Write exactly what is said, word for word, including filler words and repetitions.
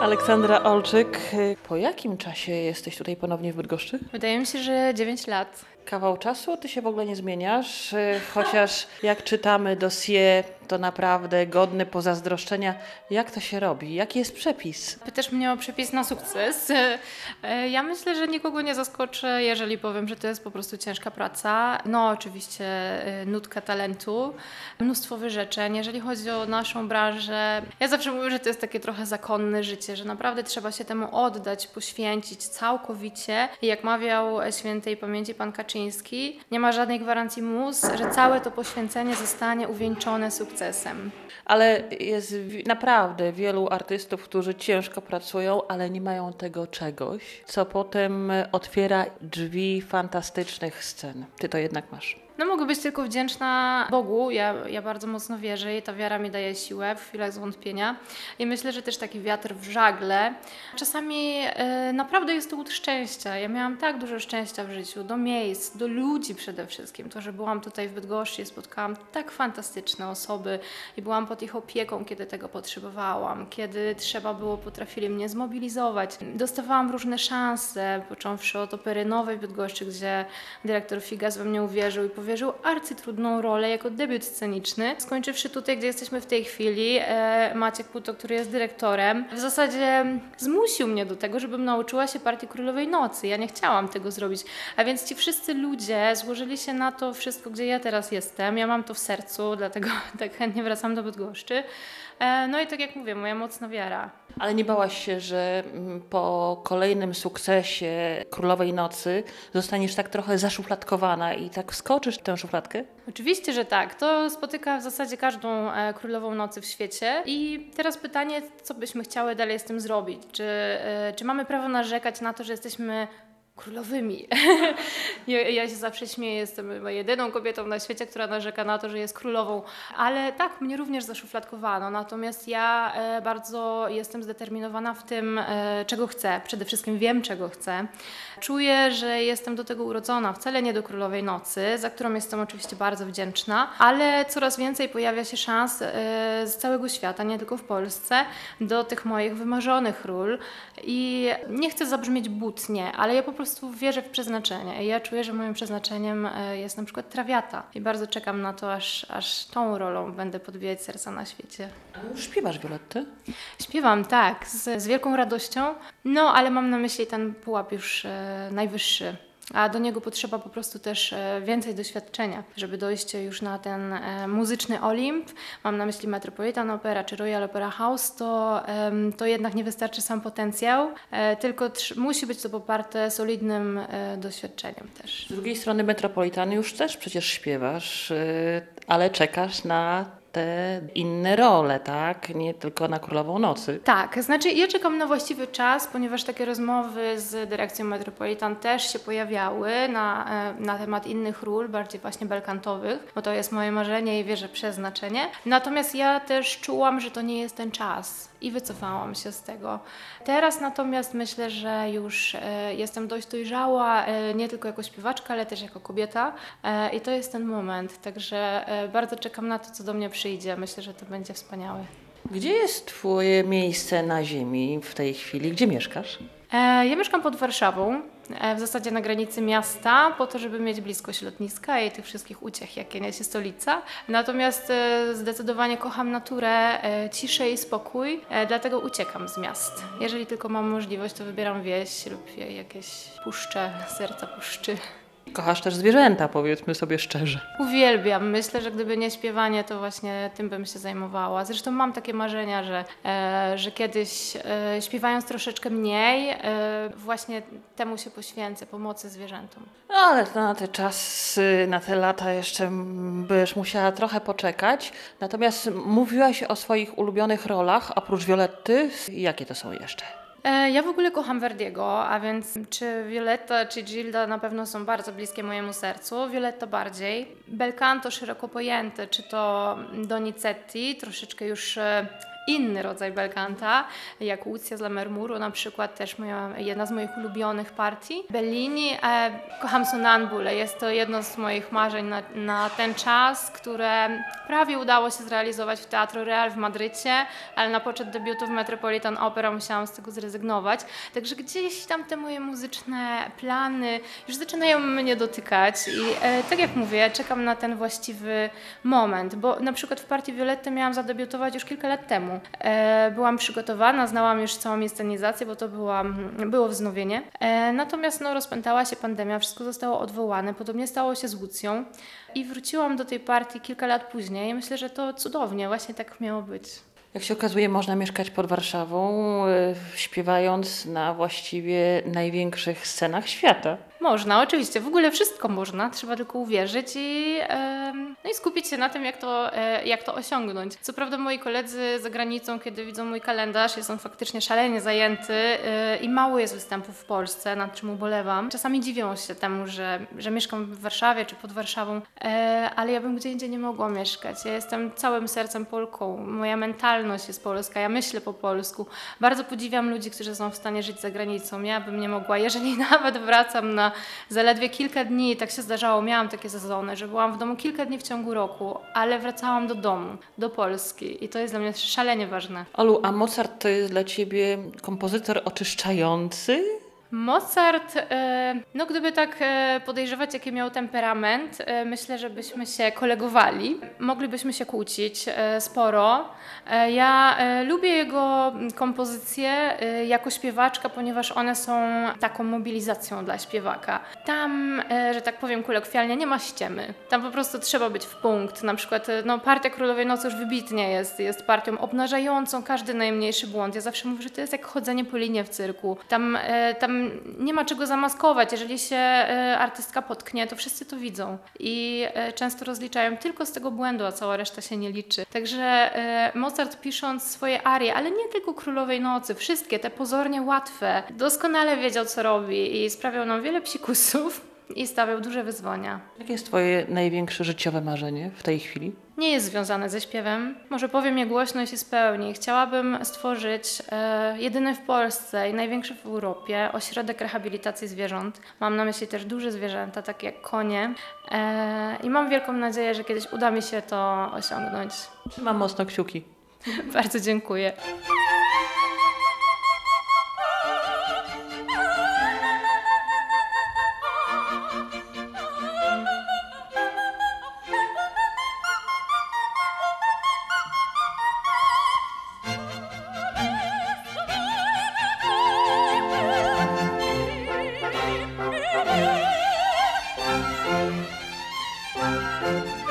Aleksandra Olczyk, po jakim czasie jesteś tutaj ponownie w Bydgoszczy? Wydaje mi się, że dziewięć lat. Kawał czasu, ty się w ogóle nie zmieniasz, chociaż jak czytamy dossier, to naprawdę godne pozazdroszczenia. Jak to się robi? Jaki jest przepis? Pytasz mnie o przepis na sukces. Ja myślę, że nikogo nie zaskoczę, jeżeli powiem, że to jest po prostu ciężka praca. No oczywiście nutka talentu, mnóstwo wyrzeczeń. Jeżeli chodzi o naszą branżę, ja zawsze mówię, że to jest takie trochę zakonne życie, że naprawdę trzeba się temu oddać, poświęcić całkowicie. I jak mawiał świętej pamięci pan Kaczyński, nie ma żadnej gwarancji mus, że całe to poświęcenie zostanie uwieńczone sukcesem. Ale jest naprawdę wielu artystów, którzy ciężko pracują, ale nie mają tego czegoś, co potem otwiera drzwi fantastycznych scen. Ty to jednak masz. No mogę być tylko wdzięczna Bogu, ja, ja bardzo mocno wierzę i ta wiara mi daje siłę w chwilach zwątpienia i myślę, że też taki wiatr w żagle. Czasami e, naprawdę jest to łód szczęścia. Ja miałam tak dużo szczęścia w życiu, do miejsc, do ludzi przede wszystkim. To, że byłam tutaj w Bydgoszczy i spotkałam tak fantastyczne osoby i byłam pod ich opieką, kiedy tego potrzebowałam, kiedy trzeba było, potrafili mnie zmobilizować. Dostawałam różne szanse, począwszy od Opery Nowej w Bydgoszczy, gdzie dyrektor Figas we mnie uwierzył i powierzył arcytrudną rolę jako debiut sceniczny. Skończywszy tutaj, gdzie jesteśmy w tej chwili, e, Maciek Puto, który jest dyrektorem, w zasadzie zmusił mnie do tego, żebym nauczyła się partii Królowej Nocy. Ja nie chciałam tego zrobić. A więc ci wszyscy ludzie złożyli się na to wszystko, gdzie ja teraz jestem. Ja mam to w sercu, dlatego tak chętnie wracam do Bydgoszczy. E, no i tak jak mówię, moja mocna wiara. Ale nie bałaś się, że po kolejnym sukcesie Królowej Nocy zostaniesz tak trochę zaszufladkowana i tak wskoczysz w tę szufladkę? Oczywiście, że tak. To spotyka w zasadzie każdą e, Królową Nocy w świecie. I teraz pytanie, co byśmy chciały dalej z tym zrobić? Czy, e, czy mamy prawo narzekać na to, że jesteśmy królowymi? ja, ja się zawsze śmieję, jestem jedyną kobietą na świecie, która narzeka na to, że jest królową. Ale tak, mnie również zaszufladkowano. Natomiast ja e, bardzo jestem zdeterminowana w tym, e, czego chcę. Przede wszystkim wiem, czego chcę. Czuję, że jestem do tego urodzona, wcale nie do Królowej Nocy, za którą jestem oczywiście bardzo wdzięczna, ale coraz więcej pojawia się szans e, z całego świata, nie tylko w Polsce, do tych moich wymarzonych ról. I nie chcę zabrzmieć butnie, ale ja po prostu wierzę w przeznaczenie. I ja czuję, że moim przeznaczeniem e, jest na przykład Trawiata. I bardzo czekam na to, aż, aż tą rolą będę podbijać serca na świecie. A już śpiewasz, Violetty? Śpiewam, tak, z, z wielką radością, no ale mam na myśli ten pułap już e, najwyższy. A do niego potrzeba po prostu też e, więcej doświadczenia, żeby dojść już na ten e, muzyczny Olimp. Mam na myśli Metropolitan Opera czy Royal Opera House, to, e, to jednak nie wystarczy sam potencjał, e, tylko tr- musi być to poparte solidnym e, doświadczeniem też. Z drugiej strony Metropolitan już też przecież śpiewasz, yy, ale czekasz na te inne role, tak? Nie tylko na Królową Nocy. Tak, znaczy ja czekam na właściwy czas, ponieważ takie rozmowy z dyrekcją Metropolitan też się pojawiały na, na temat innych ról, bardziej właśnie belkantowych, bo to jest moje marzenie i wierzę w przeznaczenie. Natomiast ja też czułam, że to nie jest ten czas i wycofałam się z tego. Teraz natomiast myślę, że już e, jestem dość dojrzała, e, nie tylko jako śpiewaczka, ale też jako kobieta e, i to jest ten moment, także e, bardzo czekam na to, co do mnie przyjdzie. Myślę, że to będzie wspaniałe. Gdzie jest twoje miejsce na ziemi w tej chwili? Gdzie mieszkasz? E, ja mieszkam pod Warszawą, e, w zasadzie na granicy miasta, po to, żeby mieć bliskość lotniska i tych wszystkich uciech, jakie niesie stolica. Natomiast e, zdecydowanie kocham naturę, e, ciszę i spokój, e, dlatego uciekam z miast. Jeżeli tylko mam możliwość, to wybieram wieś lub jakieś puszcze, serca puszczy. Kochasz też zwierzęta, powiedzmy sobie szczerze. Uwielbiam. Myślę, że gdyby nie śpiewanie, to właśnie tym bym się zajmowała. Zresztą mam takie marzenia, że, e, że kiedyś e, śpiewając troszeczkę mniej, e, właśnie temu się poświęcę, pomocy zwierzętom. No ale na te czasy, na te lata jeszcze byś musiała trochę poczekać. Natomiast mówiłaś o swoich ulubionych rolach, oprócz Violetty. Jakie to są jeszcze? Ja w ogóle kocham Verdiego, a więc czy Violetta, czy Gilda na pewno są bardzo bliskie mojemu sercu. Violetta bardziej. Belcanto szeroko pojęte, czy to Donizetti, troszeczkę już inny rodzaj belcanta, jak Lucja z La Mermuru, na przykład też moja, jedna z moich ulubionych partii. Bellini, e, kocham Sonambule, jest to jedno z moich marzeń na, na ten czas, które prawie udało się zrealizować w Teatro Real w Madrycie, ale na poczet debiutu w Metropolitan Opera musiałam z tego zrezygnować. Także gdzieś tam te moje muzyczne plany już zaczynają mnie dotykać i e, tak jak mówię, czekam na ten właściwy moment, bo na przykład w partii Violetty miałam zadebiutować już kilka lat temu. E, byłam przygotowana, znałam już całą inscenizację, bo to była, było wznowienie. E, natomiast no, rozpętała się pandemia, wszystko zostało odwołane, podobnie stało się z Łucją i wróciłam do tej partii kilka lat później i myślę, że to cudownie, właśnie tak miało być. Jak się okazuje, można mieszkać pod Warszawą, e, śpiewając na właściwie największych scenach świata. Można, oczywiście, w ogóle wszystko można, trzeba tylko uwierzyć i, e, no i skupić się na tym, jak to, e, jak to osiągnąć. Co prawda moi koledzy za granicą, kiedy widzą mój kalendarz, jest on faktycznie szalenie zajęty e, i mało jest występów w Polsce, nad czym ubolewam. Czasami dziwią się temu, że, że mieszkam w Warszawie czy pod Warszawą, e, ale ja bym gdzie indziej nie mogła mieszkać. Ja jestem całym sercem Polką, moja mentalność jest polska, ja myślę po polsku. Bardzo podziwiam ludzi, którzy są w stanie żyć za granicą. Ja bym nie mogła, jeżeli nawet wracam na zaledwie kilka dni, tak się zdarzało, miałam takie sezony, że byłam w domu kilka dni w ciągu roku, ale wracałam do domu, do Polski i to jest dla mnie szalenie ważne. Olu, a Mozart to jest dla Ciebie kompozytor oczyszczający? Mozart, e, no gdyby tak e, podejrzewać, jaki miał temperament, e, myślę, że byśmy się kolegowali. Moglibyśmy się kłócić e, sporo. E, ja e, lubię jego kompozycje e, jako śpiewaczka, ponieważ one są taką mobilizacją dla śpiewaka. Tam, e, że tak powiem kolokwialnie, nie ma ściemy. Tam po prostu trzeba być w punkt. Na przykład e, no, partia Królowej Nocy już wybitnie jest, jest partią obnażającą każdy najmniejszy błąd. Ja zawsze mówię, że to jest jak chodzenie po linie w cyrku. Tam, e, tam nie ma czego zamaskować. Jeżeli się e, artystka potknie, to wszyscy to widzą i e, często rozliczają tylko z tego błędu, a cała reszta się nie liczy. Także e, Mozart, pisząc swoje arie, ale nie tylko Królowej Nocy, wszystkie te pozornie łatwe, doskonale wiedział, co robi i sprawiał nam wiele psikusów i stawiał duże wyzwania. Jakie jest Twoje największe życiowe marzenie w tej chwili? Nie jest związane ze śpiewem. Może powiem je głośno i się spełni. Chciałabym stworzyć e, jedyny w Polsce i największy w Europie ośrodek rehabilitacji zwierząt. Mam na myśli też duże zwierzęta, takie jak konie. E, I mam wielką nadzieję, że kiedyś uda mi się to osiągnąć. Trzymam mocno kciuki. Bardzo dziękuję. Thank you.